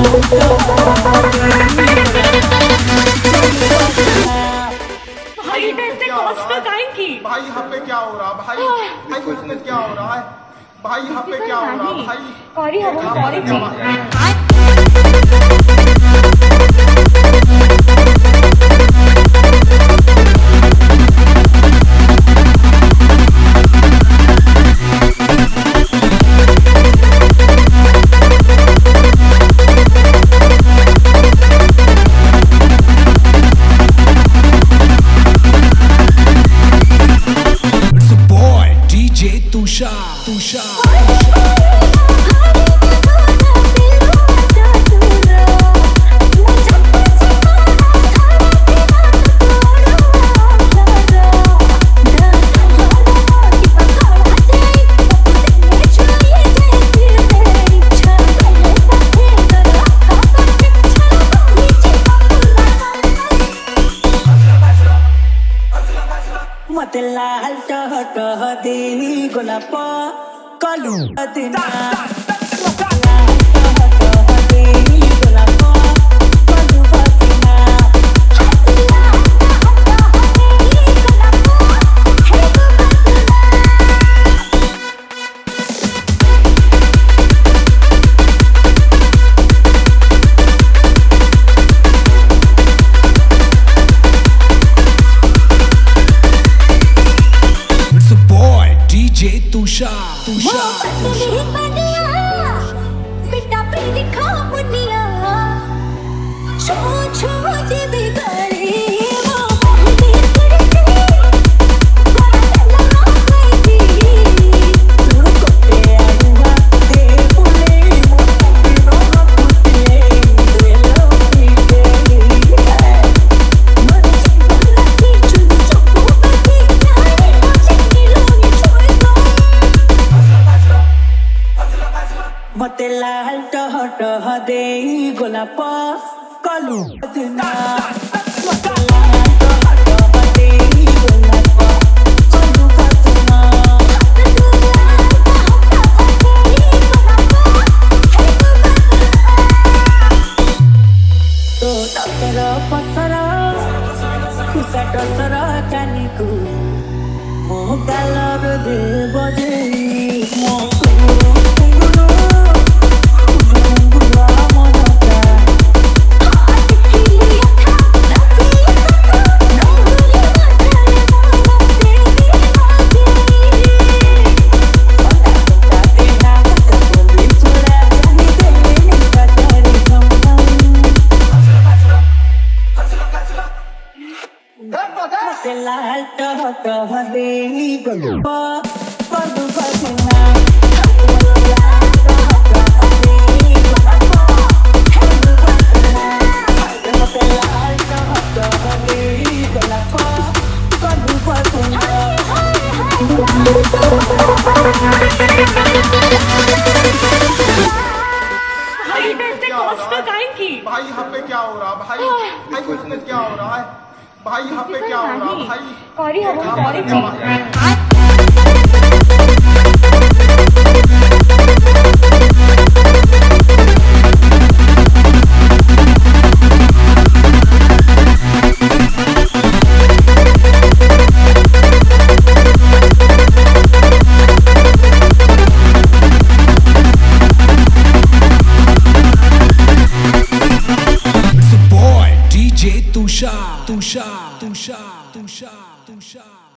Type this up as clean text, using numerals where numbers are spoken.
भाई इतने कॉस्ट का काहे की भाई यहाँ पे क्या हो रहा भाई भाई यहाँ पे क्या हो रहा है भाई यहाँ पे क्या हो रहा भाई सॉरी हम सॉरी मत लाल टह दे गोलाप कलू दिना बेटा पे दिखा मुनिया छो छो जे बिगड़ी वो मोहनी करती कोला कोई तू को पे आवा दे पुले मोती नो पुतले दे लो की मन की चुन चुप करती नारे मुझे लोनी छोड़ दो मत लाल टह दे गोलाप कलू दिना मत लाल टह दे गोलाप कलू दिना तो डर पसर खुसा डसर कानिकु मो गालर दे बजे मो लाल टह दे गोलाप कलू दिना भाई इतने कॉस्ट का काहे की भाई यहाँ पे क्या हो रहा भाई भाई यहाँ पे क्या हो रहा है भाई यहाँ पे क्या हो रहा भाई सॉरी हम सॉरी Tusha.